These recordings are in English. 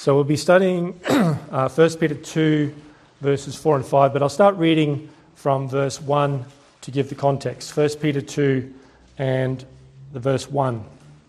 So we'll be studying 1 Peter 2, verses 4 and 5, but I'll start reading from verse 1 to give the context. 1 Peter 2 and the verse 1.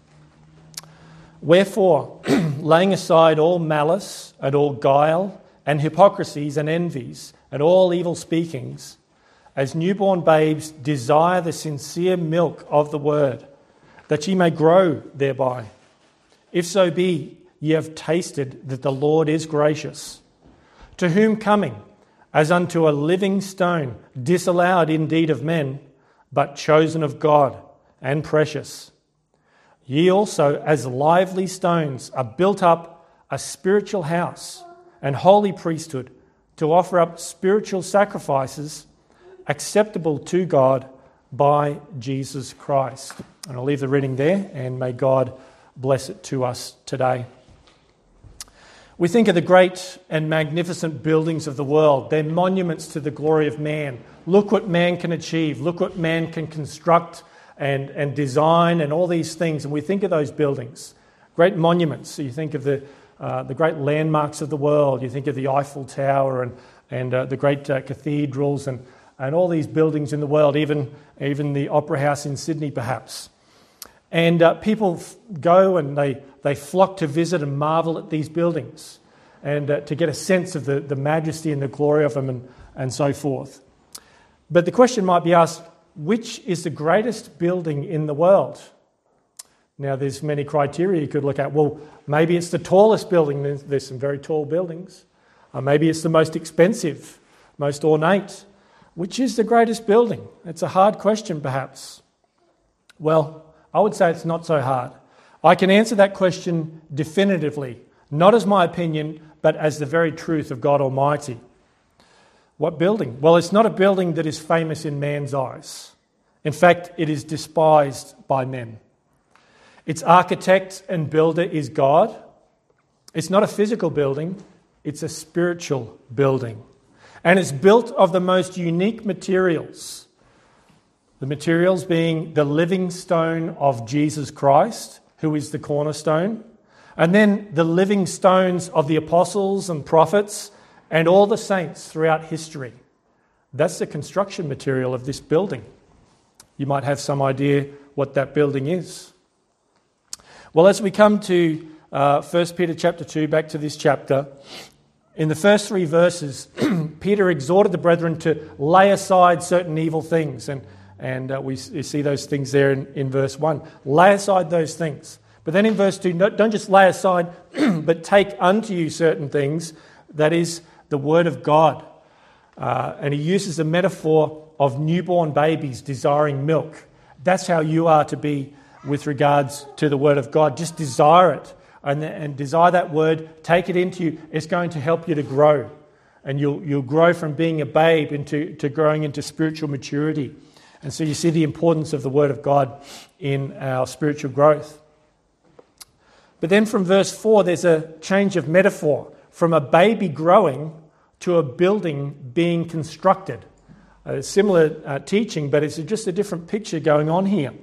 Wherefore, laying aside all malice and all guile and hypocrisies and envies and all evil speakings, as newborn babes desire the sincere milk of the word, that ye may grow thereby. If so be ye have tasted that the Lord is gracious, to whom coming, as unto a living stone, disallowed indeed of men, but chosen of God and precious. Ye also, as lively stones, are built up a spiritual house and holy priesthood, to offer up spiritual sacrifices acceptable to God by Jesus Christ. And I'll leave the reading there, and may God bless it to us today. We think of the great and magnificent buildings of the world. They're monuments to the glory of man. Look what man can achieve. Look what man can construct and design and all these things. And we think of those buildings, great monuments. So you think of the great landmarks of the world. You think of the Eiffel Tower and the great cathedrals and all these buildings in the world, even the Opera House in Sydney perhaps. And people go and they flock to visit and marvel at these buildings and to get a sense of the majesty and the glory of them and so forth. But the question might be asked, which is the greatest building in the world? Now, there's many criteria you could look at. Well, maybe it's the tallest building. There's some very tall buildings. Maybe it's the most expensive, most ornate. Which is the greatest building? It's a hard question, perhaps. Well, I would say it's not so hard. I can answer that question definitively, not as my opinion, but as the very truth of God Almighty. What building? Well, it's not a building that is famous in man's eyes. In fact, it is despised by men. Its architect and builder is God. It's not a physical building, it's a spiritual building. And it's built of the most unique materials. The materials being the living stone of Jesus Christ, who is the cornerstone, and then the living stones of the apostles and prophets and all the saints throughout history. That's the construction material of this building. You might have some idea what that building is. Well, as we come to 1 Peter chapter 2, back to this chapter, in the first 3 verses, Peter exhorted the brethren to lay aside certain evil things. And we see those things there in verse 1. Lay aside those things. But then in verse 2, don't just lay aside, but take unto you certain things. That is the word of God. And he uses the metaphor of newborn babies desiring milk. That's how you are to be with regards to the word of God. Just desire it. And desire that word, take it into you. It's going to help you to grow. And you'll grow from being a babe into growing into spiritual maturity. And so you see the importance of the word of God in our spiritual growth. But then from verse 4, there's a change of metaphor from a baby growing to a building being constructed. A similar teaching, but it's just a different picture going on here.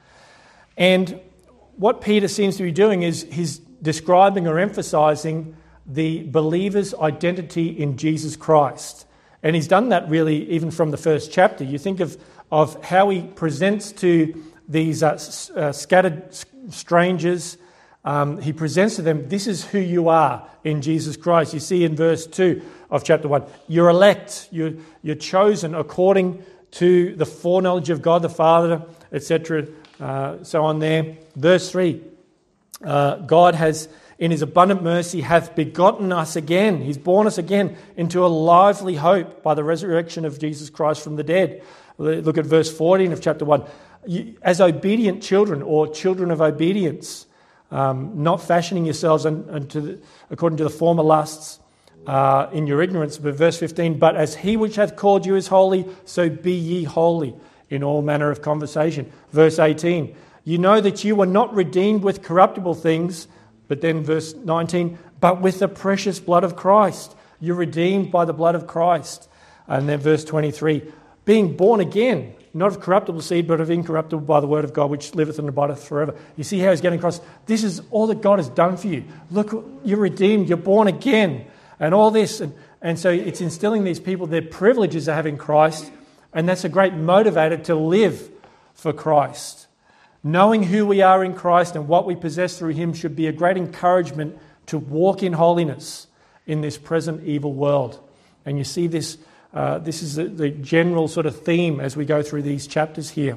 And what Peter seems to be doing is he's describing or emphasizing the believer's identity in Jesus Christ. And he's done that really even from the first chapter. You think of how he presents to these scattered strangers. He presents to them, this is who you are in Jesus Christ. You see in verse 2 of chapter 1, you're elect, you're chosen according to the foreknowledge of God the Father, etc. So on there. Verse 3, God has, in his abundant mercy, hath begotten us again. He's born us again into a lively hope by the resurrection of Jesus Christ from the dead. Look at verse 14 of chapter 1. As obedient children, or children of obedience, not fashioning yourselves according to the former lusts in your ignorance. But verse 15, but as he which hath called you is holy, so be ye holy in all manner of conversation. Verse 18, you know that you were not redeemed with corruptible things. But then verse 19, but with the precious blood of Christ. You're redeemed by the blood of Christ. And then verse 23, being born again not of corruptible seed, but of incorruptible by the word of God, which liveth and abideth forever. You see how he's getting across, this is all that God has done for you. Look, you're redeemed, you're born again, and all this. And so it's instilling these people their privileges of having Christ, and that's a great motivator to live for Christ. Knowing who we are in Christ and what we possess through him should be a great encouragement to walk in holiness in this present evil world. And you see this, this is the general sort of theme as we go through these chapters here.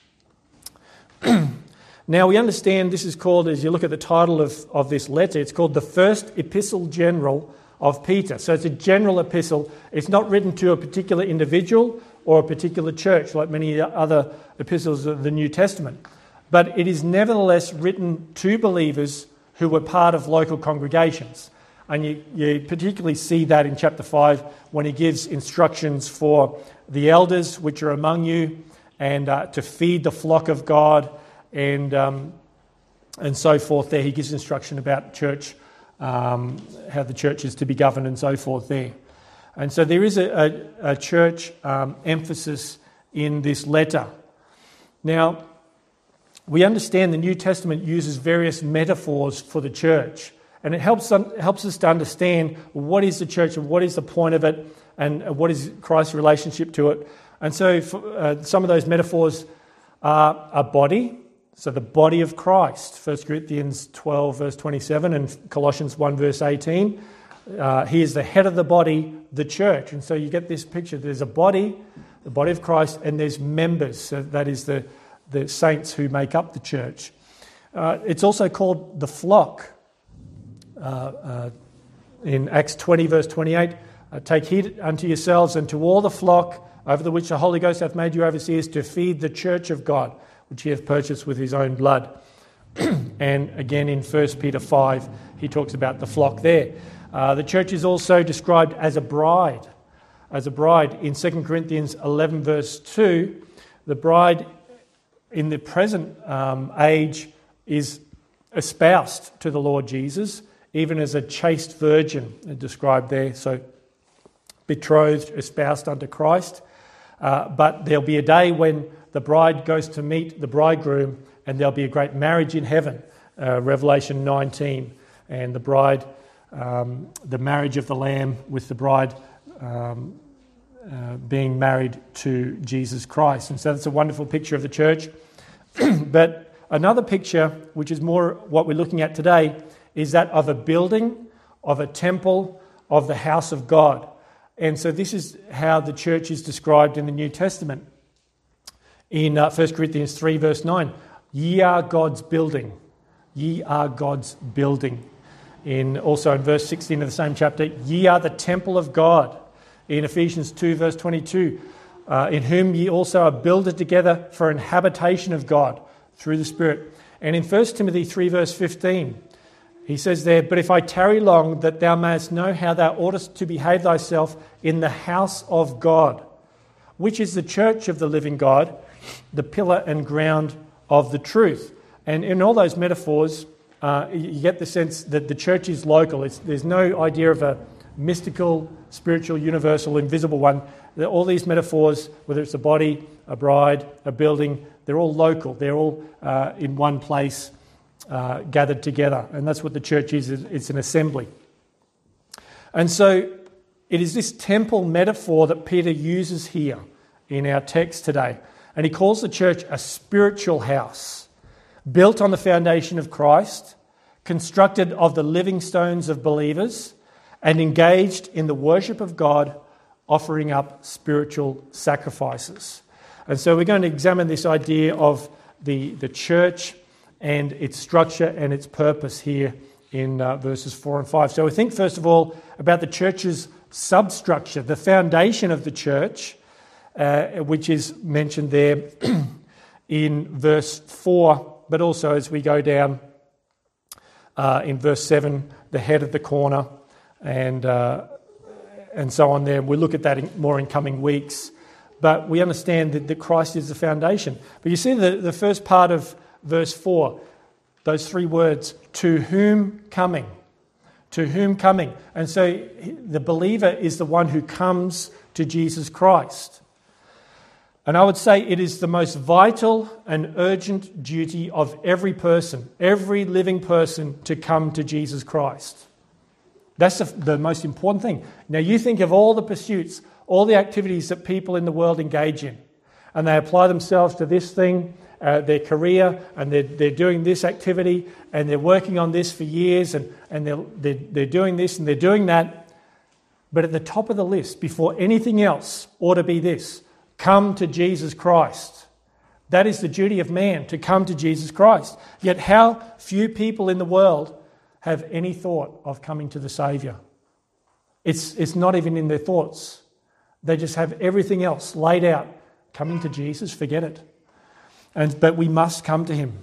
Now we understand this is called, as you look at the title of this letter, it's called the First Epistle General of Peter. So it's a general epistle. It's not written to a particular individual or a particular church like many other epistles of the New Testament. But it is nevertheless written to believers who were part of local congregations. And you particularly see that in chapter 5 when he gives instructions for the elders which are among you and to feed the flock of God and so forth there. He gives instruction about church, how the church is to be governed and so forth there. And so there is a church emphasis in this letter. Now, we understand the New Testament uses various metaphors for the church. And it helps us to understand what is the church and what is the point of it and what is Christ's relationship to it. And so some of those metaphors are a body, so the body of Christ, 1 Corinthians 12 verse 27 and Colossians 1 verse 18. He is the head of the body, the church. And so you get this picture. There's a body, the body of Christ, and there's members. So that is the saints who make up the church. It's also called the flock. In Acts 20 verse 28, take heed unto yourselves and to all the flock over the which the Holy Ghost hath made you overseers to feed the church of God, which he hath purchased with his own blood. And again in 1 Peter 5, he talks about the flock there. The church is also described as a bride. As a bride in 2 Corinthians 11 verse 2, the bride in the present age is espoused to the Lord Jesus, even as a chaste virgin described there, so betrothed, espoused unto Christ. But there'll be a day when the bride goes to meet the bridegroom and there'll be a great marriage in heaven, Revelation 19, and the bride, the marriage of the Lamb with the bride being married to Jesus Christ. And so that's a wonderful picture of the church. But another picture, which is more what we're looking at today, is that of a building, of a temple, of the house of God. And so this is how the church is described in the New Testament. In 1 Corinthians 3 verse 9, ye are God's building. Ye are God's building. Also in verse 16 of the same chapter, ye are the temple of God. In Ephesians 2 verse 22, in whom ye also are builded together for an habitation of God through the Spirit. And in 1 Timothy 3 verse 15, he says there, but if I tarry long, that thou mayest know how thou oughtest to behave thyself in the house of God, which is the church of the living God, the pillar and ground of the truth. And in all those metaphors, you get the sense that the church is local. There's no idea of a mystical, spiritual, universal, invisible one. All these metaphors, whether it's a body, a bride, a building, they're all local. They're all in one place, gathered together. And that's what the church is. It's an assembly. And so it is this temple metaphor that Peter uses here in our text today. And he calls the church a spiritual house, built on the foundation of Christ, constructed of the living stones of believers, and engaged in the worship of God, offering up spiritual sacrifices. And so we're going to examine this idea of the church and its structure and its purpose here in verses 4 and 5. So we think, first of all, about the church's substructure, the foundation of the church, which is mentioned there in verse 4, but also as we go down in verse 7, the head of the corner, and so on there. We'll look at that more in coming weeks. But we understand that Christ is the foundation. But you see the first part of verse 4, those three words, to whom coming? To whom coming? And so the believer is the one who comes to Jesus Christ. And I would say it is the most vital and urgent duty of every person, every living person, to come to Jesus Christ. That's the most important thing. Now you think of all the pursuits, all the activities that people in the world engage in, and they apply themselves to this thing, their career, and they're doing this activity, and they're working on this for years, and they're doing this and they're doing that. But at the top of the list, before anything else, ought to be this: come to Jesus Christ. That is the duty of man, to come to Jesus Christ. Yet how few people in the world have any thought of coming to the Saviour. It's not even in their thoughts. They just have everything else laid out. Coming to Jesus, forget it. But we must come to him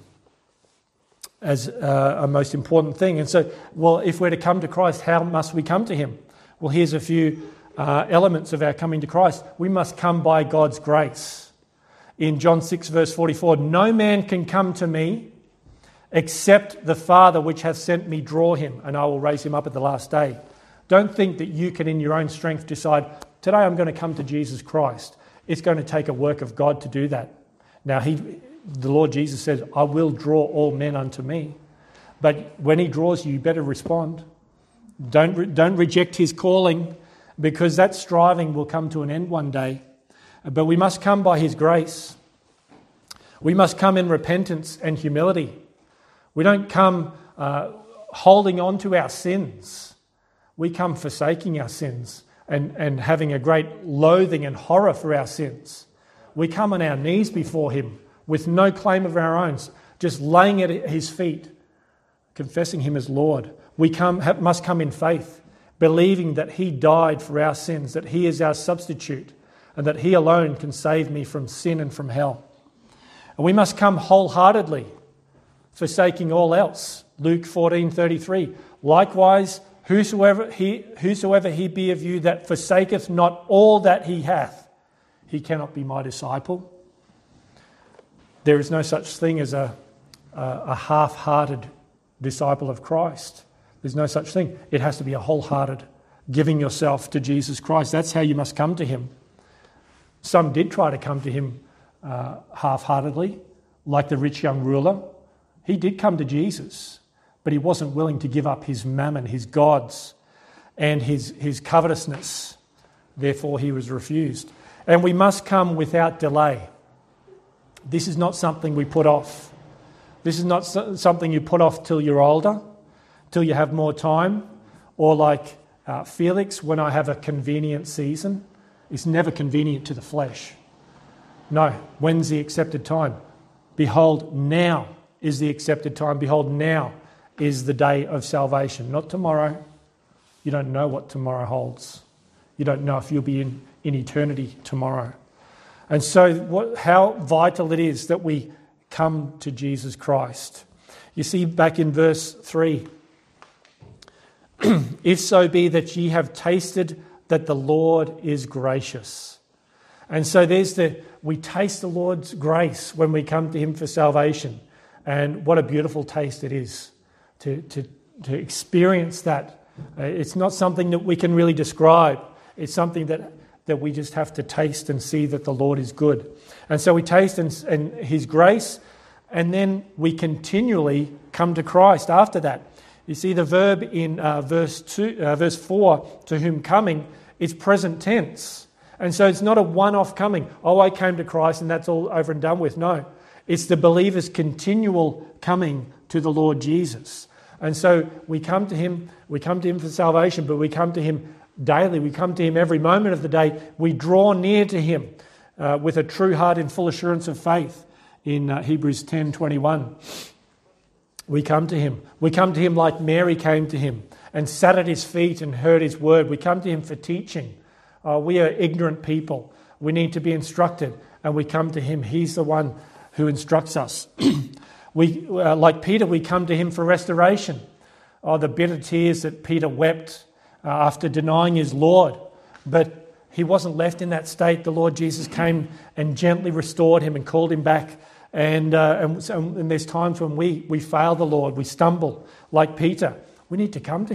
as a most important thing. And so, well, if we're to come to Christ, how must we come to him? Well, here's a few elements of our coming to Christ. We must come by God's grace. In John 6 verse 44, no man can come to me except the Father which hath sent me draw him, and I will raise him up at the last day. Don't think that you can in your own strength decide, today I'm going to come to Jesus Christ. It's going to take a work of God to do that. Now, the Lord Jesus says, I will draw all men unto me. But when he draws you, you better respond. Don't reject his calling, because that striving will come to an end one day. But we must come by his grace. We must come in repentance and humility. We don't come holding on to our sins. We come forsaking our sins and having a great loathing and horror for our sins. We come on our knees before him with no claim of our own, just laying it at his feet, confessing him as Lord. We must come in faith, believing that he died for our sins, that he is our substitute, and that he alone can save me from sin and from hell. And we must come wholeheartedly, forsaking all else. Luke 14:33. Likewise, whosoever he be of you that forsaketh not all that he hath, he cannot be my disciple. There is no such thing as a half-hearted disciple of Christ. There's no such thing. It has to be a wholehearted giving yourself to Jesus Christ. That's how you must come to him. Some did try to come to him half-heartedly, like the rich young ruler. He did come to Jesus, but he wasn't willing to give up his mammon, his gods, and his covetousness. Therefore, he was refused. And we must come without delay. This is not something we put off. This is not something you put off till you're older, till you have more time, or like Felix, when I have a convenient season. It's never convenient to the flesh. No, when's the accepted time? Behold, now is the accepted time. Behold, now is the day of salvation, not tomorrow. You don't know what tomorrow holds. You don't know if you'll be in eternity tomorrow. And so how vital it is that we come to Jesus Christ. You see back in verse 3, if so be that ye have tasted that the Lord is gracious. And so we taste the Lord's grace when we come to him for salvation. And what a beautiful taste it is to experience that. It's not something that we can really describe. It's something that we just have to taste and see that the Lord is good. And so we taste and his grace, and then we continually come to Christ after that. You see the verb in verse 4, to whom coming, is present tense. And so it's not a one-off coming. Oh, I came to Christ and that's all over and done with. No, it's the believer's continual coming to the Lord Jesus. And so we come to him for salvation, but we come to him daily. We come to him every moment of the day. We draw near to him with a true heart in full assurance of faith in Hebrews 10:21. We come to him. We come to him like Mary came to him and sat at his feet and heard his word. We come to him for teaching. We are ignorant people. We need to be instructed, and we come to him. He's the one who instructs us. Like Peter, we come to him for restoration. The bitter tears that Peter wept after denying his Lord. But he wasn't left in that state. The Lord Jesus came and gently restored him and called him back. And there's times when we fail the Lord, we stumble like Peter. We need to come to him.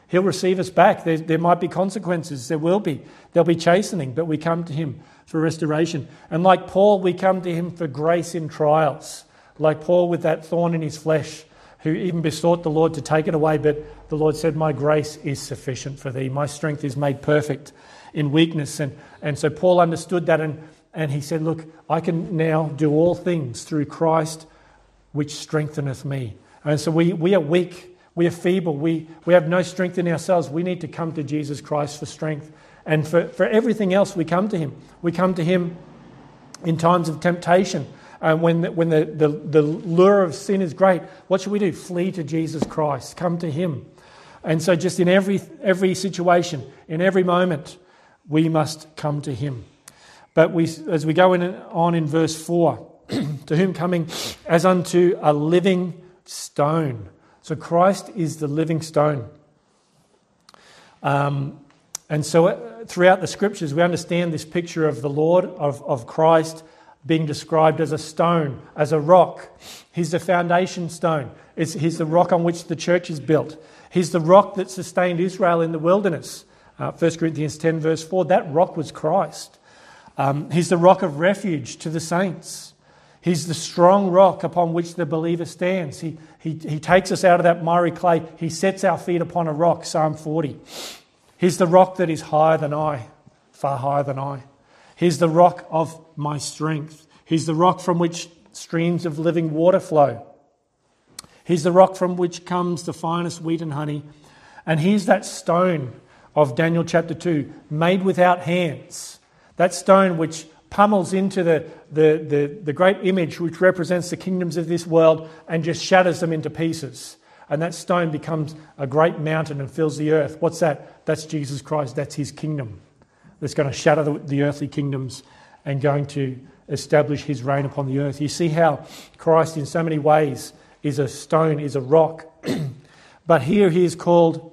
He'll receive us back. There might be consequences. There'll be chastening, but we come to him for restoration. And like Paul, we come to him for grace in trials. Like Paul with that thorn in his flesh, who even besought the Lord to take it away, but the Lord said, my grace is sufficient for thee. My strength is made perfect in weakness. And so Paul understood that, and he said, look, I can now do all things through Christ, which strengtheneth me. And so we are weak. We are feeble. We have no strength in ourselves. We need to come to Jesus Christ for strength. And for everything else, we come to him. We come to him in times of temptation. When the lure of sin is great, what should we do? Flee to Jesus Christ. Come to him. And so just in every situation, in every moment, we must come to him. But as we go on in verse 4, to whom coming as unto a living stone. So Christ is the living stone. And so throughout the scriptures, we understand this picture of the Lord, of Christ, being described as a stone, as a rock. He's the foundation stone. He's the rock on which the church is built. He's the rock that sustained Israel in the wilderness. 1 Corinthians 10 verse 4, that rock was Christ. He's the rock of refuge to the saints. He's the strong rock upon which the believer stands. He takes us out of that miry clay. He sets our feet upon a rock, Psalm 40. He's the rock that is higher than I, far higher than I. He's the rock of my strength. He's the rock from which streams of living water flow. He's the rock from which comes the finest wheat and honey. And he's that stone of Daniel chapter 2, made without hands. That stone which pummels into the great image which represents the kingdoms of this world and just shatters them into pieces. And that stone becomes a great mountain and fills the earth. What's that? That's Jesus Christ. That's his kingdom. That's going to shatter the earthly kingdoms and going to establish his reign upon the earth. You see how Christ in so many ways is a stone, is a rock. But here he is called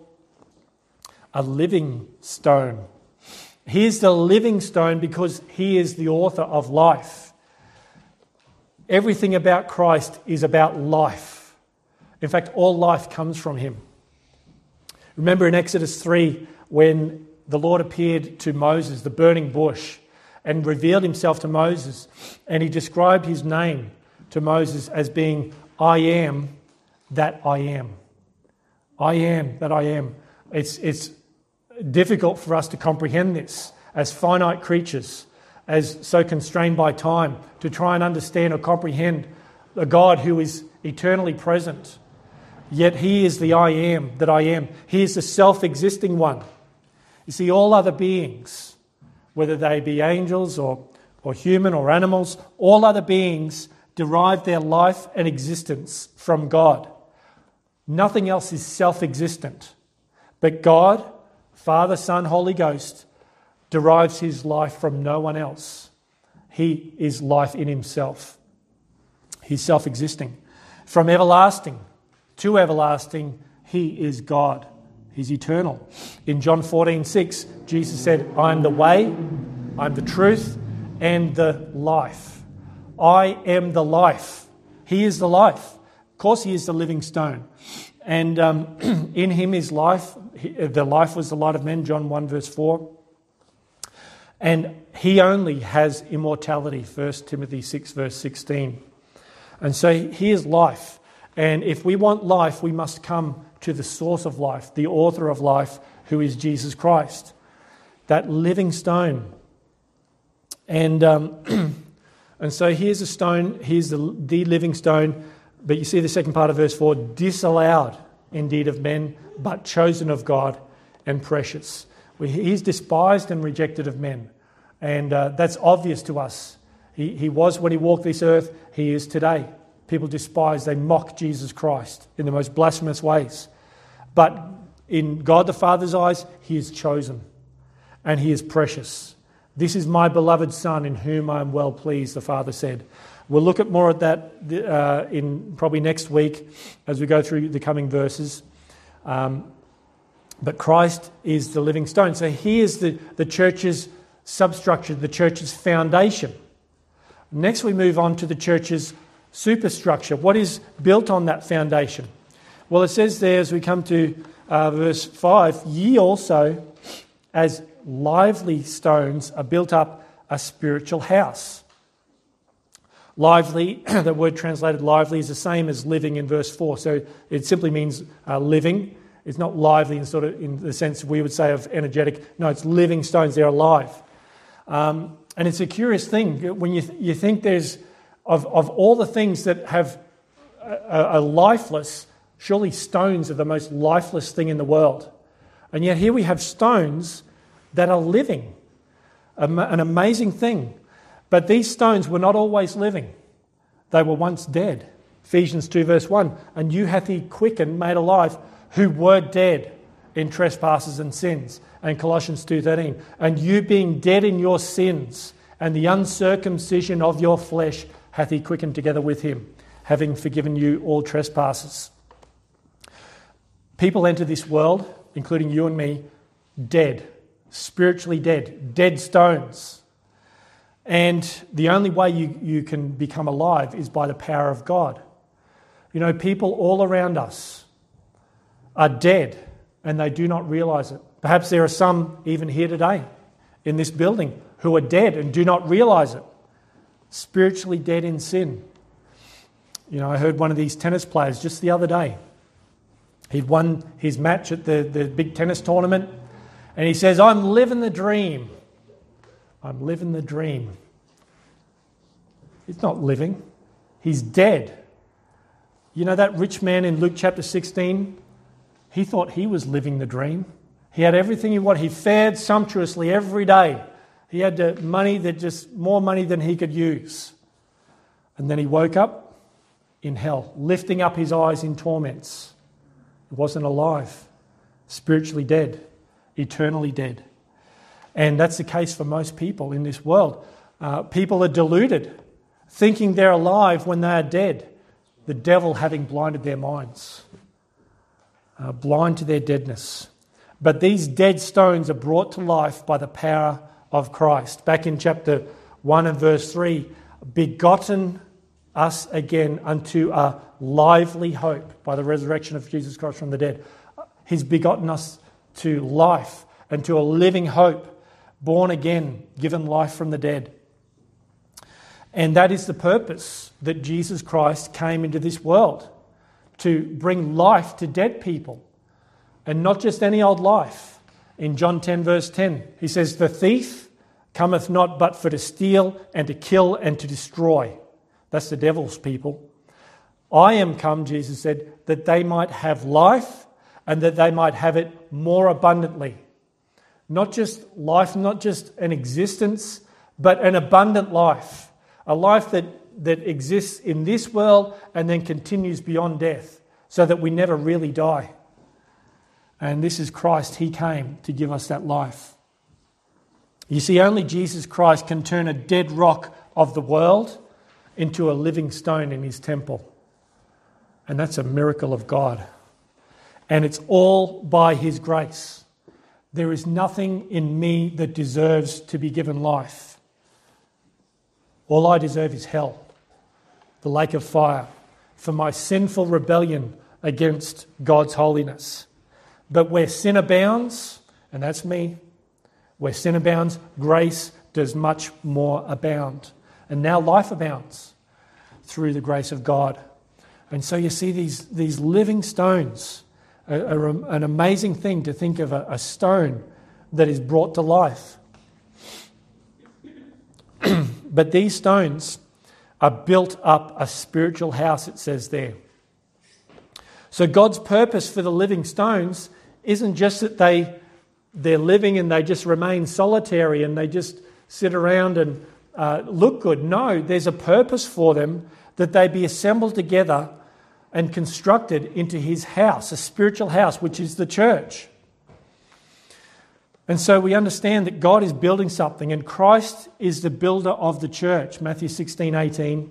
a living stone. He is the living stone because he is the author of life. Everything about Christ is about life. In fact, all life comes from him. Remember in Exodus 3 when the Lord appeared to Moses, the burning bush, and revealed himself to Moses, and he described his name to Moses as being, I am that I am. I am that I am. It's difficult for us to comprehend this as finite creatures, as so constrained by time, to try and understand or comprehend a God who is eternally present. Yet he is the I am that I am. He is the self-existing one. You see, all other beings, whether they be angels or human or animals, all other beings derive their life and existence from God. Nothing else is self-existent. But God, Father, Son, Holy Ghost, derives his life from no one else. He is life in himself. He's self-existing. From everlasting to everlasting, he is God. He's eternal. In John 14:6, Jesus said, I am the way, I am the truth, and the life. I am the life. He is the life. Of course, he is the living stone. And in him is life. The life was the light of men, John 1 verse 4. And he only has immortality, 1 Timothy 6 verse 16. And so he is life. And if we want life, we must come to the source of life, the author of life, who is Jesus Christ, that living stone. And so here's a stone, here's the living stone. But you see the second part of verse 4, disallowed indeed of men, but chosen of God and precious. He's despised and rejected of men. And that's obvious to us. He was when he walked this earth, he is today. People despise, they mock Jesus Christ in the most blasphemous ways. But in God the Father's eyes, he is chosen and he is precious. This is my beloved Son in whom I am well pleased, the Father said. We'll look at more at that in probably next week as we go through the coming verses. But Christ is the living stone. So he is the church's substructure, the church's foundation. Next we move on to the church's superstructure. What is built on that foundation? Well, it says there as we come to verse 5, ye also, as lively stones, are built up a spiritual house. Lively, the word translated lively is the same as living in verse 4. So it simply means living. It's not lively in the sense we would say of energetic. No, it's living stones. They're alive. And it's a curious thing when you think there's of all the things that have a lifeless, surely stones are the most lifeless thing in the world. And yet here we have stones that are living. An amazing thing. But these stones were not always living. They were once dead. Ephesians 2 verse 1. And you hath he quickened, made alive, who were dead in trespasses and sins. And Colossians 2:13. And you being dead in your sins and the uncircumcision of your flesh hath he quickened together with him, having forgiven you all trespasses. People enter this world, including you and me, dead. Spiritually dead stones. And the only way you can become alive is by the power of God. You know, people all around us are dead and they do not realise it. Perhaps there are some even here today in this building who are dead and do not realise it. Spiritually dead in sin. You know, I heard one of these tennis players just the other day. He'd won his match at the big tennis tournament. And he says, I'm living the dream. I'm living the dream. He's not living. He's dead. You know that rich man in Luke chapter 16? He thought he was living the dream. He had everything he wanted. He fared sumptuously every day. He had money more money than he could use. And then he woke up in hell, lifting up his eyes in torments. He wasn't alive. Spiritually dead. Eternally dead. And that's the case for most people in this world. People are deluded, thinking they're alive when they are dead. The devil having blinded their minds. Blind to their deadness. But these dead stones are brought to life by the power of Christ. Back in chapter 1 and verse 3, begotten us again unto a lively hope by the resurrection of Jesus Christ from the dead. He's begotten us to life and to a living hope, born again, given life from the dead. And that is the purpose that Jesus Christ came into this world, to bring life to dead people, and not just any old life. In John 10 verse 10, he says, the thief cometh not but for to steal and to kill and to destroy. That's the devil's people. I am come, Jesus said, that they might have life and that they might have it more abundantly. Not just life, not just an existence, but an abundant life. A life that exists in this world and then continues beyond death, so that we never really die. And this is Christ. He came to give us that life. You see, only Jesus Christ can turn a dead rock of the world into a living stone in his temple. And that's a miracle of God. And it's all by his grace. There is nothing in me that deserves to be given life. All I deserve is hell, the lake of fire, for my sinful rebellion against God's holiness. But where sin abounds, and that's me, where sin abounds, grace does much more abound. And now life abounds through the grace of God. And so you see these living stones are an amazing thing to think of, a stone that is brought to life. But these stones are built up a spiritual house, it says there. So God's purpose for the living stones isn't just that they're living and they just remain solitary and they just sit around and look good. No, there's a purpose for them, that they be assembled together and constructed into his house, a spiritual house, which is the church. And so we understand that God is building something, and Christ is the builder of the church. Matthew 16:18,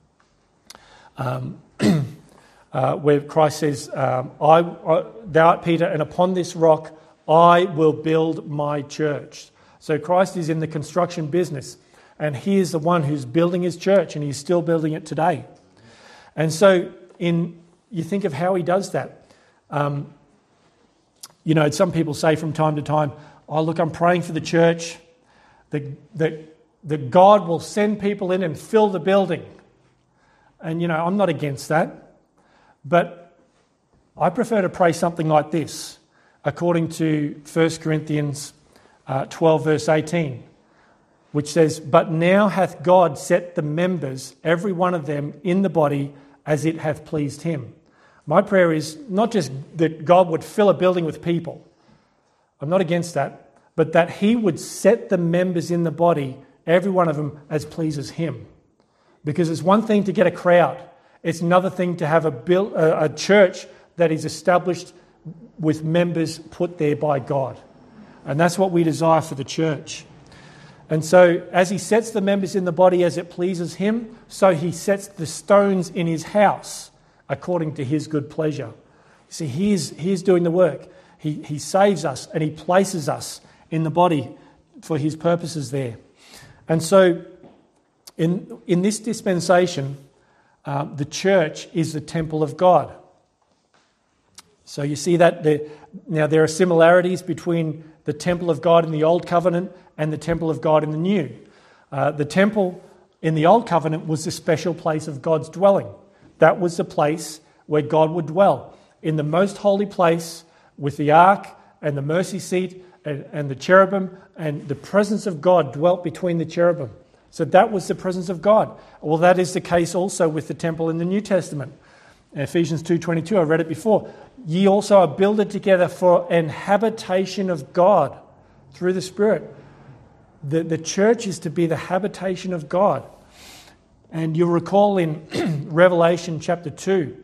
where Christ says, thou art Peter, and upon this rock I will build my church. So Christ is in the construction business, and he is the one who's building his church, and he's still building it today. And so you think of how he does that. some people say from time to time, oh, look, I'm praying for the church, that God will send people in and fill the building. And, I'm not against that. But I prefer to pray something like this, according to 1 Corinthians 12, verse 18, which says, "But now hath God set the members, every one of them, in the body as it hath pleased him." My prayer is not just that God would fill a building with people. I'm not against that. But that he would set the members in the body, every one of them, as pleases him. Because it's one thing to get a crowd. It's another thing to have a church that is established with members put there by God. And that's what we desire for the church. And so as he sets the members in the body as it pleases him, so he sets the stones in his house according to his good pleasure. See, he's doing the work. He saves us and he places us in the body for his purposes there. And so in this dispensation, the church is the temple of God. So you see that now there are similarities between the temple of God in the Old Covenant and the temple of God in the New. The temple in the Old Covenant was the special place of God's dwelling. That was the place where God would dwell, in the most holy place with the ark and the mercy seat and the cherubim, and the presence of God dwelt between the cherubim. So that was the presence of God. Well, that is the case also with the temple in the New Testament. Ephesians 2:22, I read it before. "Ye also are builded together for an habitation of God through the Spirit." The church is to be the habitation of God. And you'll recall in Revelation chapter 2,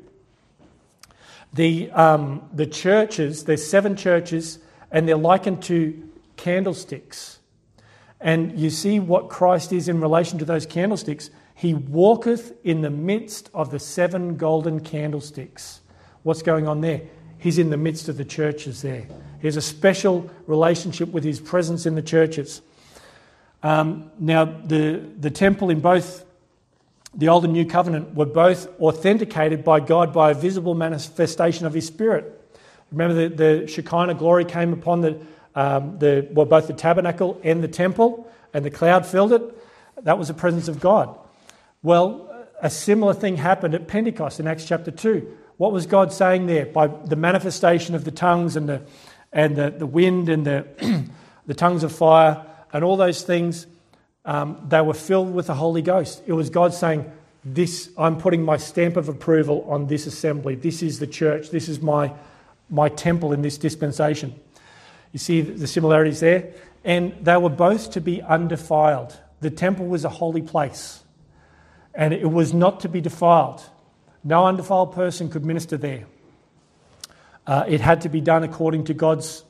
the churches, there's 7 churches, and they're likened to candlesticks. And you see what Christ is in relation to those candlesticks. He walketh in the midst of the 7 golden candlesticks. What's going on there? He's in the midst of the churches there. He has a special relationship with his presence in the churches. Now, the temple in both the Old and New Covenant were both authenticated by God by a visible manifestation of his Spirit. Remember the Shekinah glory came upon both the tabernacle and the temple, and the cloud filled it. That was the presence of God. Well, a similar thing happened at Pentecost in Acts chapter 2. What was God saying there? By the manifestation of the tongues and the wind and the tongues of fire and all those things, they were filled with the Holy Ghost. It was God saying, I'm putting my stamp of approval on this assembly. This is the church. This is my temple in this dispensation. You see the similarities there? And they were both to be undefiled. The temple was a holy place, and it was not to be defiled. No undefiled person could minister there. It had to be done according to God's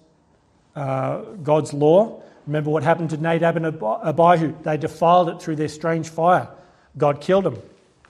law. Remember what happened to Nadab and Abihu. They defiled it through their strange fire. God killed them.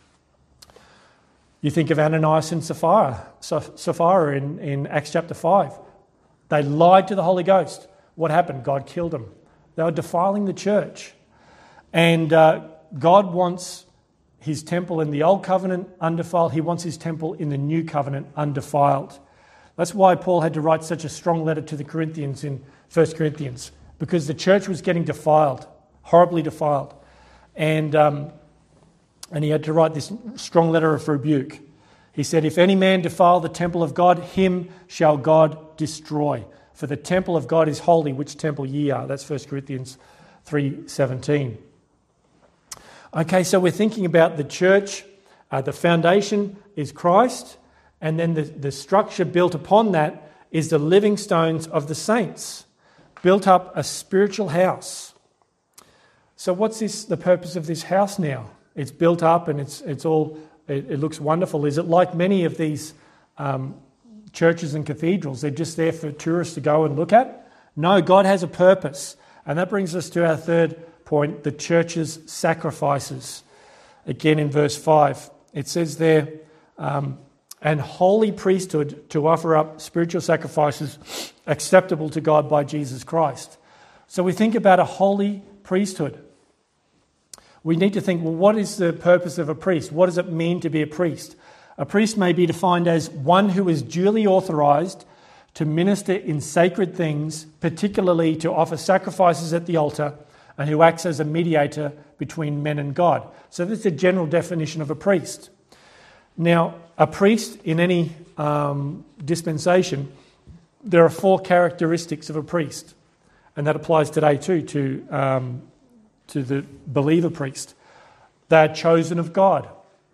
You think of Ananias and Sapphira in Acts chapter 5. They lied to the Holy Ghost. What happened? God killed them. They were defiling the church. And God wants his temple in the Old Covenant undefiled. He wants his temple in the New Covenant undefiled. That's why Paul had to write such a strong letter to the Corinthians in 1 Corinthians, because the church was getting defiled, horribly defiled. And he had to write this strong letter of rebuke. He said, "If any man defile the temple of God, him shall God destroy. For the temple of God is holy, which temple ye are." That's 1 Corinthians 3:17. Okay, so we're thinking about the church. The foundation is Christ, and then the structure built upon that is the living stones of the saints, built up a spiritual house. So what's the purpose of this house now? It's built up and it looks wonderful. Is it like many of these churches and cathedrals? They're just there for tourists to go and look at? No, God has a purpose. And that brings us to our third point, the church's sacrifices. Again in verse 5, it says there, "and holy priesthood to offer up spiritual sacrifices acceptable to God by Jesus Christ." So we think about a holy priesthood. We need to think, well, what is the purpose of a priest? What does it mean to be a priest? A priest may be defined as one who is duly authorized to minister in sacred things, particularly to offer sacrifices at the altar, and who acts as a mediator between men and God. So that's a general definition of a priest. Now, a priest in any dispensation, there are 4 characteristics of a priest, and that applies today too to the believer priest. They are chosen of God.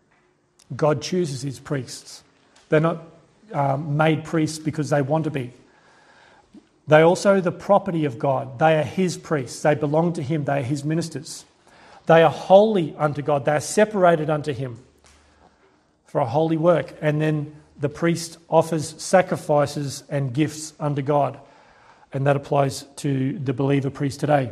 God chooses his priests. They're not made priests because they want to be. They are also the property of God. They are his priests. They belong to him. They are his ministers. They are holy unto God. They are separated unto him for a holy work. And then the priest offers sacrifices and gifts unto God. And that applies to the believer priest today.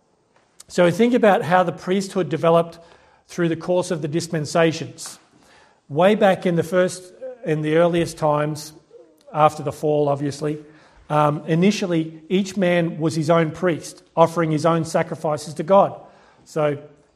So think about how the priesthood developed through the course of the dispensations. Way back in the earliest times, after the fall, obviously, initially each man was his own priest, offering his own sacrifices to God. So,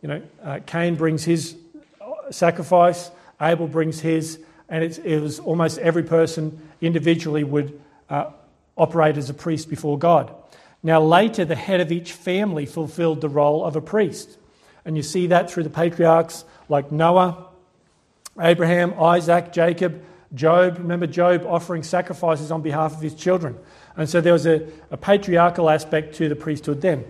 Cain brings his sacrifice, Abel brings his, and it was almost every person individually would operate as a priest before God. Now later, the head of each family fulfilled the role of a priest. And you see that through the patriarchs like Noah, Abraham, Isaac, Jacob, Job. Remember Job offering sacrifices on behalf of his children. And so there was a patriarchal aspect to the priesthood then.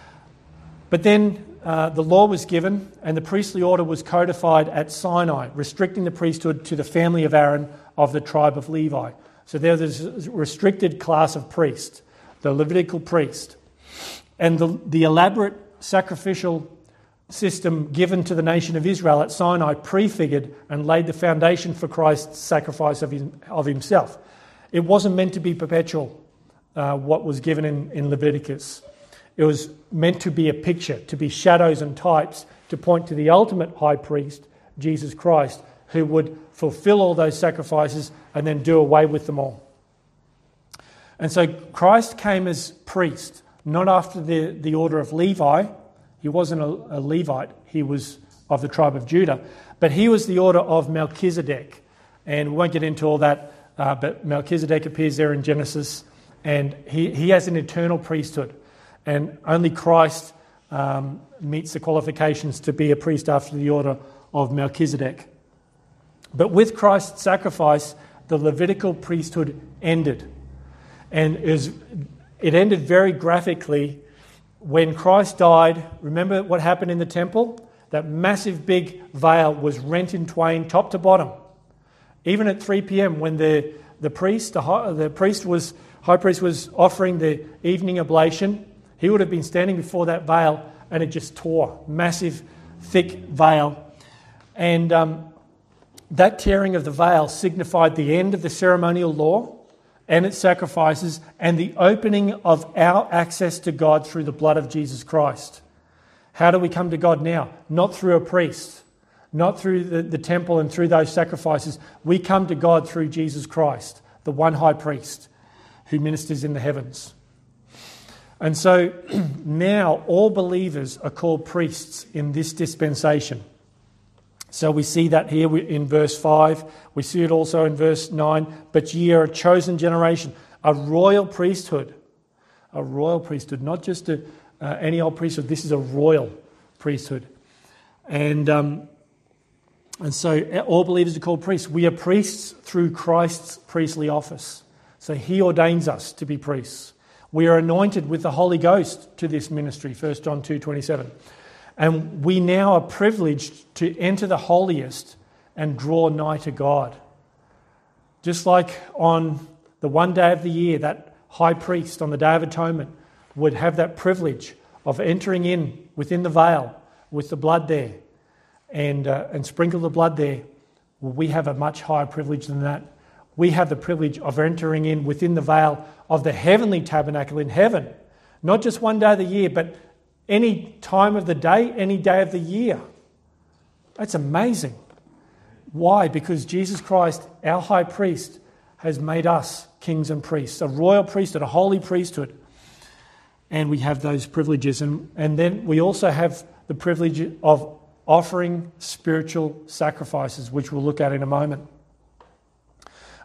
But then the law was given and the priestly order was codified at Sinai, restricting the priesthood to the family of Aaron of the tribe of Levi. So there was a restricted class of priest, the Levitical priest. And the elaborate sacrificial system given to the nation of Israel at Sinai prefigured and laid the foundation for Christ's sacrifice of himself. It wasn't meant to be perpetual, what was given in Leviticus. It was meant to be a picture, to be shadows and types, to point to the ultimate high priest, Jesus Christ, who would fulfill all those sacrifices and then do away with them all. And so Christ came as priest, not after the order of Levi. He wasn't a Levite, he was of the tribe of Judah, but he was the order of Melchizedek. And we won't get into all that, but Melchizedek appears there in Genesis, and he has an eternal priesthood. And only Christ meets the qualifications to be a priest after the order of Melchizedek. But with Christ's sacrifice, the Levitical priesthood ended. And it ended very graphically when Christ died. Remember what happened in the temple? That massive big veil was rent in twain, top to bottom. Even at 3 p.m. when the high priest was offering the evening oblation, he would have been standing before that veil and it just tore. Massive, thick veil. And that tearing of the veil signified the end of the ceremonial law and its sacrifices and the opening of our access to God through the blood of Jesus Christ. How do we come to God now? Not through a priest, not through the temple and through those sacrifices. We come to God through Jesus Christ, the one high priest who ministers in the heavens. And so now all believers are called priests in this dispensation. So we see that here in verse 5. We see it also in verse 9. But ye are a chosen generation, a royal priesthood. A royal priesthood, not just any old priesthood. This is a royal priesthood. And so all believers are called priests. We are priests through Christ's priestly office. So he ordains us to be priests. We are anointed with the Holy Ghost to this ministry, 1 John 2:27. And we now are privileged to enter the holiest and draw nigh to God. Just like on the one day of the year, that high priest on the Day of Atonement would have that privilege of entering in within the veil with the blood there and sprinkle the blood there. Well, we have a much higher privilege than that. We have the privilege of entering in within the veil of the heavenly tabernacle in heaven. Not just one day of the year, but any time of the day, any day of the year. That's amazing. Why? Because Jesus Christ, our high priest, has made us kings and priests, a royal priesthood, a holy priesthood. And we have those privileges. And then we also have the privilege of offering spiritual sacrifices, which we'll look at in a moment.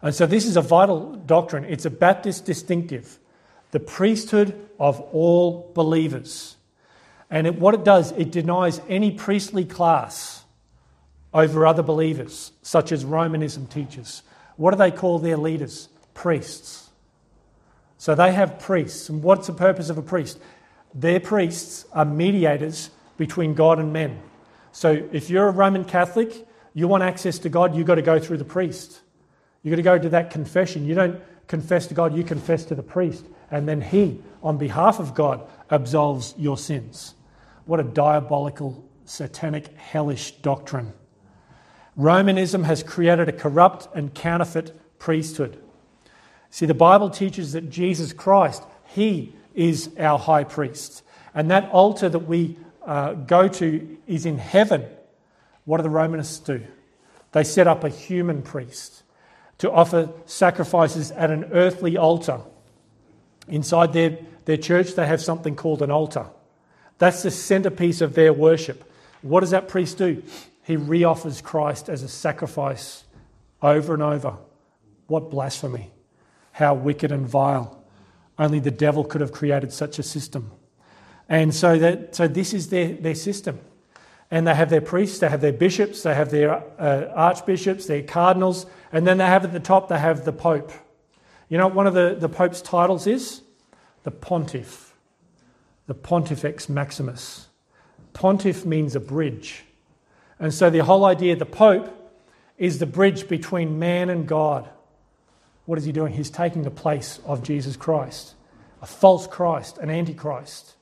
And so this is a vital doctrine. It's a Baptist distinctive, the priesthood of all believers. And what it does, it denies any priestly class over other believers, such as Romanism teaches. What do they call their leaders? Priests. So they have priests. And what's the purpose of a priest? Their priests are mediators between God and men. So if you're a Roman Catholic, you want access to God, you've got to go through the priest. You've got to go to that confession. You don't confess to God, you confess to the priest. And then he, on behalf of God, absolves your sins. What a diabolical, satanic, hellish doctrine. Romanism has created a corrupt and counterfeit priesthood. See, the Bible teaches that Jesus Christ, he is our high priest. And that altar that we go to is in heaven. What do the Romanists do? They set up a human priest to offer sacrifices at an earthly altar. Inside their church, they have something called an altar. That's the centerpiece of their worship. What does that priest do? He re-offers Christ as a sacrifice over and over. What blasphemy. How wicked and vile. Only the devil could have created such a system. And so this is their system. And they have their priests, they have their bishops, they have their archbishops, their cardinals, and then they have at the top, they have the Pope. You know what one of the Pope's titles is? The Pontiff. The Pontifex Maximus. Pontiff means a bridge. And so the whole idea of the Pope is the bridge between man and God. What is he doing? He's taking the place of Jesus Christ. A false Christ, an antichrist,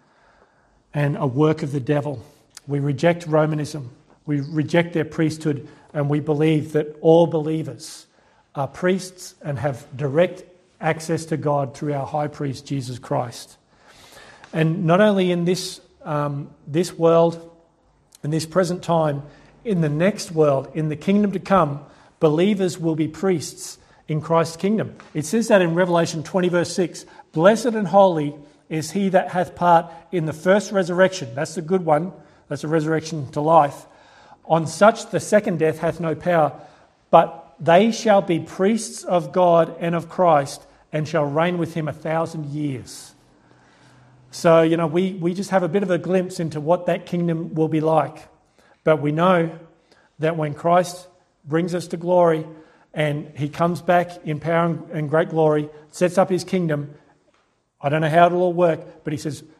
and a work of the devil. We reject Romanism. We reject their priesthood, and we believe that all believers are priests and have direct access to God through our high priest, Jesus Christ. And not only in this world, in this present time, in the next world, in the kingdom to come, believers will be priests in Christ's kingdom. It says that in Revelation 20 verse 6, "Blessed and holy is he that hath part in the first resurrection." That's the good one. That's a resurrection to life. "On such the second death hath no power, but they shall be priests of God and of Christ, and shall reign with him 1,000 years." So, we just have a bit of a glimpse into what that kingdom will be like. But we know that when Christ brings us to glory and he comes back in power and great glory, sets up his kingdom, I don't know how it'll all work, but he says,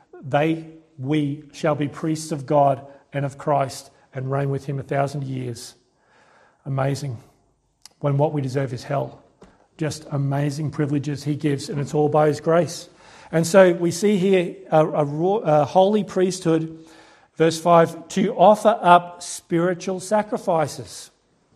we shall be priests of God and of Christ and reign with him 1,000 years. Amazing. When what we deserve is hell. Just amazing privileges he gives, and it's all by his grace. And so we see here a holy priesthood, verse 5, to offer up spiritual sacrifices.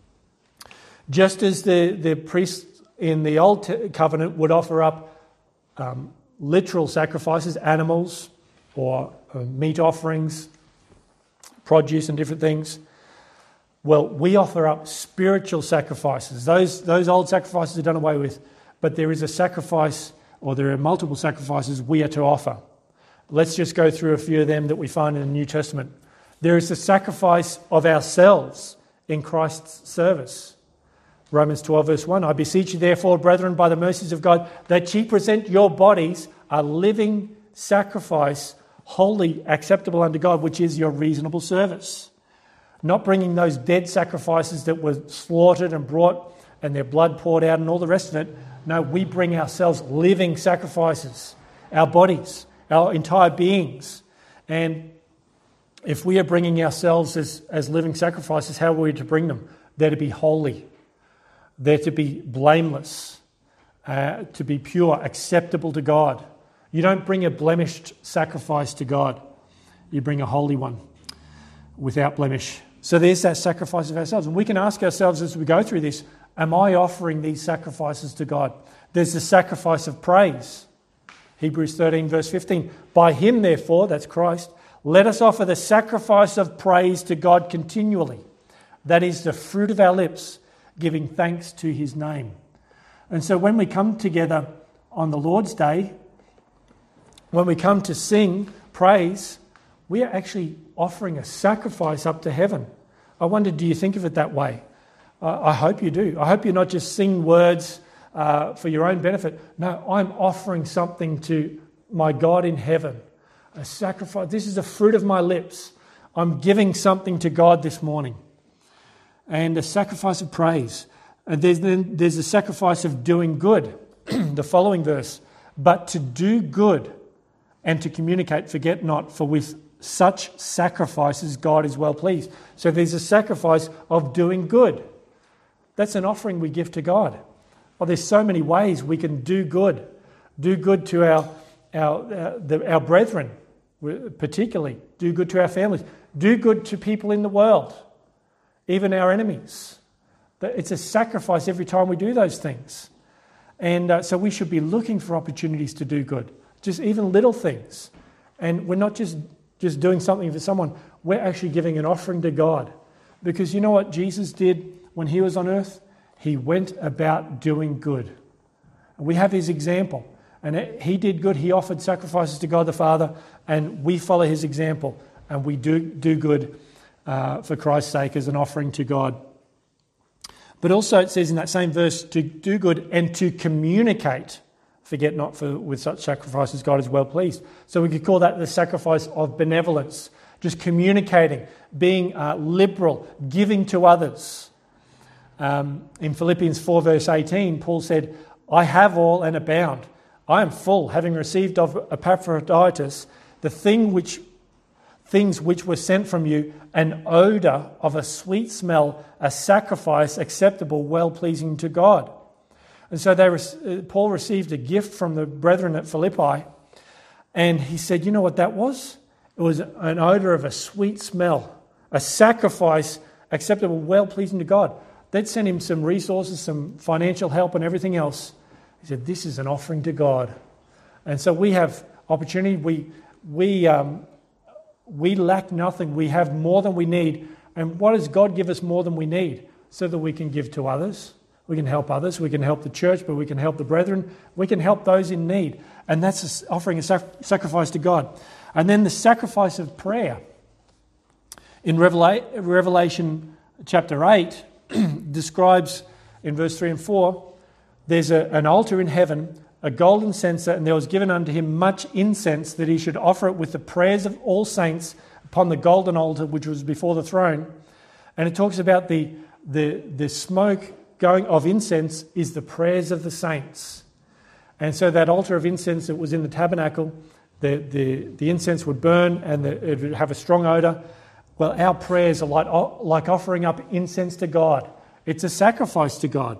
Just as the priests in the Old Covenant would offer up literal sacrifices, animals or meat offerings, produce and different things. Well, we offer up spiritual sacrifices. Those old sacrifices are done away with, but there is a sacrifice, or there are multiple sacrifices we are to offer. Let's just go through a few of them that we find in the New Testament. There is the sacrifice of ourselves in Christ's service. Romans 12 verse 1, "I beseech you therefore, brethren, by the mercies of God, that ye present your bodies a living sacrifice, holy, acceptable unto God, which is your reasonable service." Not bringing those dead sacrifices that were slaughtered and brought and their blood poured out and all the rest of it. No, we bring ourselves living sacrifices, our bodies, our entire beings. And if we are bringing ourselves as living sacrifices, how are we to bring them? They're to be holy. They're to be blameless, to be pure, acceptable to God. You don't bring a blemished sacrifice to God. You bring a holy one without blemish. So there's that sacrifice of ourselves. And we can ask ourselves as we go through this, am I offering these sacrifices to God? There's the sacrifice of praise. Hebrews 13 verse 15. "By him therefore," that's Christ, "let us offer the sacrifice of praise to God continually. That is the fruit of our lips, giving thanks to his name." And so when we come together on the Lord's Day, when we come to sing praise, we are actually offering a sacrifice up to heaven. I wonder, do you think of it that way? I hope you do. I hope you're not just singing words for your own benefit. No, I'm offering something to my God in heaven. A sacrifice. This is the fruit of my lips. I'm giving something to God this morning. And a sacrifice of praise. And there's a sacrifice of doing good. The following verse. But to do good and to communicate, forget not, for with such sacrifices God is well pleased. So there's a sacrifice of doing good. That's an offering we give to God. Well, there's so many ways we can do good. Do good to our brethren, particularly. Do good to our families. Do good to people in the world, even our enemies. It's a sacrifice every time we do those things. And so we should be looking for opportunities to do good, just even little things. And we're not just doing something for someone, we're actually giving an offering to God. Because you know what Jesus did when he was on earth? He went about doing good. And we have his example. And he did good. He offered sacrifices to God the Father, and we follow his example. And we do good for Christ's sake as an offering to God. But also it says in that same verse to do good and to communicate. Forget not, for with such sacrifices God is well pleased. So we could call that the sacrifice of benevolence. Just communicating, being liberal, giving to others. In Philippians 4 verse 18, Paul said, I have all and abound. I am full, having received of Epaphroditus the things which were sent from you, an odour of a sweet smell, a sacrifice acceptable, well-pleasing to God. And so Paul received a gift from the brethren at Philippi, and he said, you know what that was? It was an odour of a sweet smell, a sacrifice acceptable, well-pleasing to God. They'd sent him some resources, some financial help and everything else. He said, this is an offering to God. And so we have opportunity. We lack nothing. We have more than we need. And what does God give us more than we need? So that we can give to others. We can help others. We can help the church, but we can help the brethren. We can help those in need. And that's offering a sacrifice to God. And then the sacrifice of prayer. In Revelation chapter 8, describes in verse 3 and 4, there's an altar in heaven, a golden censer, and there was given unto him much incense, that he should offer it with the prayers of all saints upon the golden altar which was before the throne. And it talks about the smoke going of incense is the prayers of the saints. And so that altar of incense that was in the tabernacle, the incense would burn and it would have a strong odour. Well, our prayers are like offering up incense to God. It's a sacrifice to God.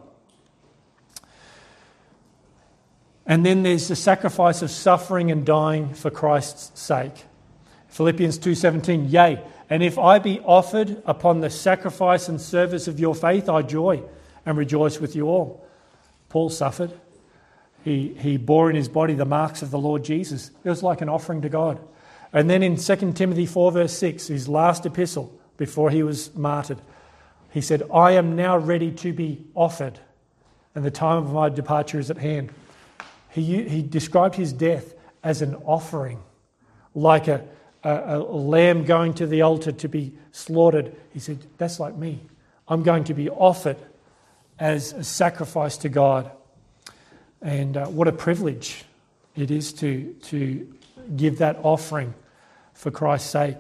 And then there's the sacrifice of suffering and dying for Christ's sake. Philippians 2:17, yea, and if I be offered upon the sacrifice and service of your faith, I joy and rejoice with you all. Paul suffered. He bore in his body the marks of the Lord Jesus. It was like an offering to God. And then in 2 Timothy 4 verse 6, his last epistle before he was martyred, he said, I am now ready to be offered, and the time of my departure is at hand. He described his death as an offering, like a lamb going to the altar to be slaughtered. He said, that's like me. I'm going to be offered as a sacrifice to God. And what a privilege it is to give that offering for Christ's sake.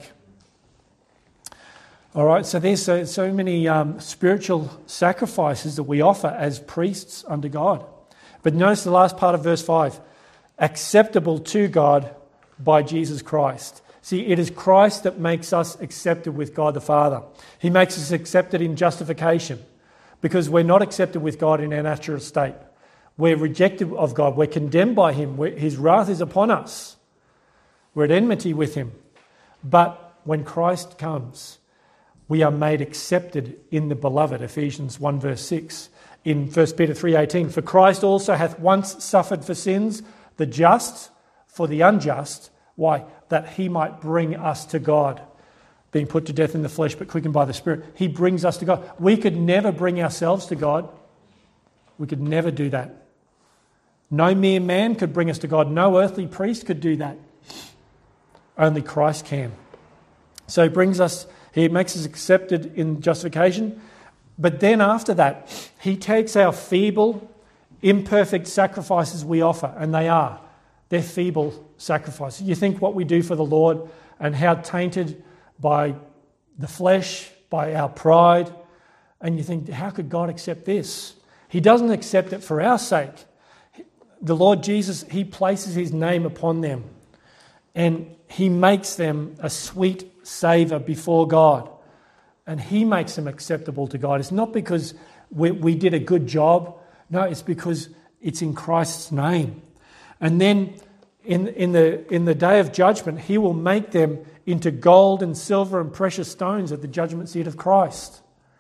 All right, so there's so many spiritual sacrifices that we offer as priests unto God. But notice the last part of verse 5. Acceptable to God by Jesus Christ. See, it is Christ that makes us accepted with God the Father. He makes us accepted in justification, because we're not accepted with God in our natural state. We're rejected of God. We're condemned by him. His wrath is upon us. We're at enmity with him. But when Christ comes, we are made accepted in the beloved. Ephesians 1 verse 6. In 1 Peter 3:18, for Christ also hath once suffered for sins, the just for the unjust. Why? That he might bring us to God. Being put to death in the flesh, but quickened by the Spirit. He brings us to God. We could never bring ourselves to God. We could never do that. No mere man could bring us to God. No earthly priest could do that. Only Christ can. So he makes us accepted in justification, But then after that, he takes our feeble, imperfect sacrifices we offer, and they're feeble sacrifices. You think what we do for the Lord and how tainted by the flesh, by our pride, and you think, how could God accept this? He doesn't accept it for our sake. The Lord Jesus, he places his name upon them, and he makes them a sweet savour before God, and he makes them acceptable to God. It's not because we did a good job. No, it's because it's in Christ's name. And then in the day of judgment, he will make them into gold and silver and precious stones at the judgment seat of Christ.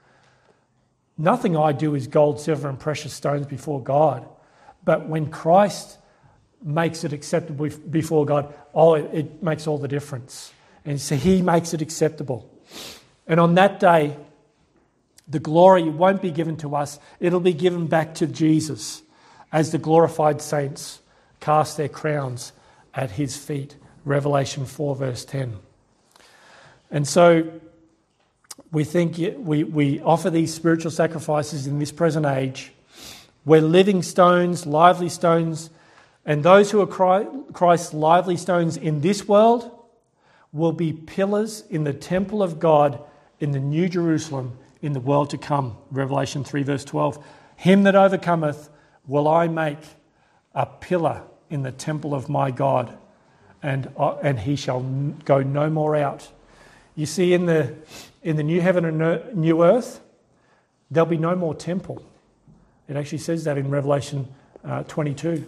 Nothing I do is gold, silver and precious stones before God. But when Christ makes it acceptable before God, it makes all the difference. And so he makes it acceptable. And on that day, the glory won't be given to us. It'll be given back to Jesus as the glorified saints cast their crowns at his feet. Revelation 4 verse 10. And so we think we offer these spiritual sacrifices in this present age. We're living stones, lively stones, and those who are Christ's lively stones in this world will be pillars in the temple of God in the New Jerusalem in the world to come. Revelation 3 verse 12. Him that overcometh will I make a pillar in the temple of my God, and he shall go no more out. You see, in the new heaven and new earth, there'll be no more temple. It actually says that in Revelation 22.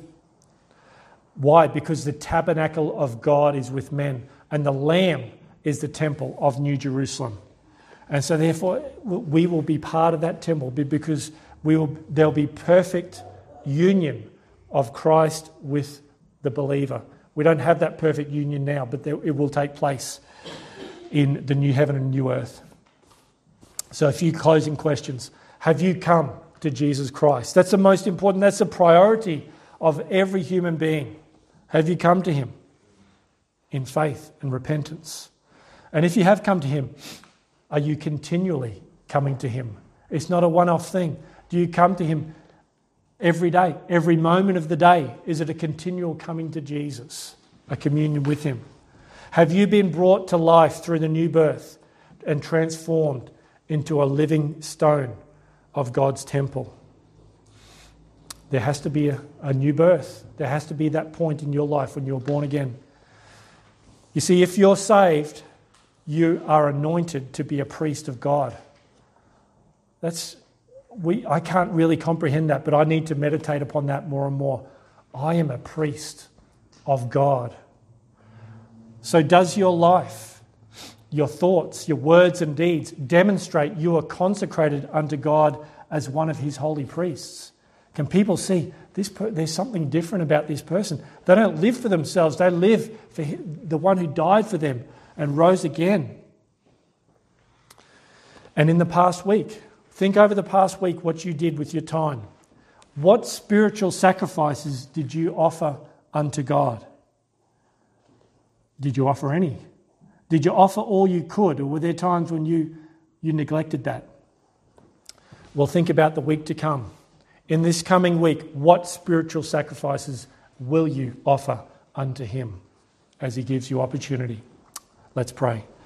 Why? Because the tabernacle of God is with men, and the Lamb is the temple of New Jerusalem. And so therefore, we will be part of that temple because there'll be perfect union of Christ with the believer. We don't have that perfect union now, but it will take place in the new heaven and new earth. So a few closing questions. Have you come to Jesus Christ? That's the most important. That's the priority of every human being. Have you come to him in faith and repentance? And if you have come to him, are you continually coming to him? It's not a one-off thing. Do you come to him every day, every moment of the day? Is it a continual coming to Jesus, a communion with him? Have you been brought to life through the new birth and transformed into a living stone of God's temple? There has to be a new birth. There has to be that point in your life when you're born again. You see, if you're saved, you are anointed to be a priest of God. I can't really comprehend that, but I need to meditate upon that more and more. I am a priest of God. So does your life, your thoughts, your words and deeds demonstrate you are consecrated unto God as one of his holy priests? Can people see there's something different about this person? They don't live for themselves. They live for the one who died for them and rose again. And in the past week, think over the past week what you did with your time. What spiritual sacrifices did you offer unto God? Did you offer any? Did you offer all you could, or were there times when you neglected that? Well, think about the week to come. In this coming week, what spiritual sacrifices will you offer unto him as he gives you opportunity? Let's pray.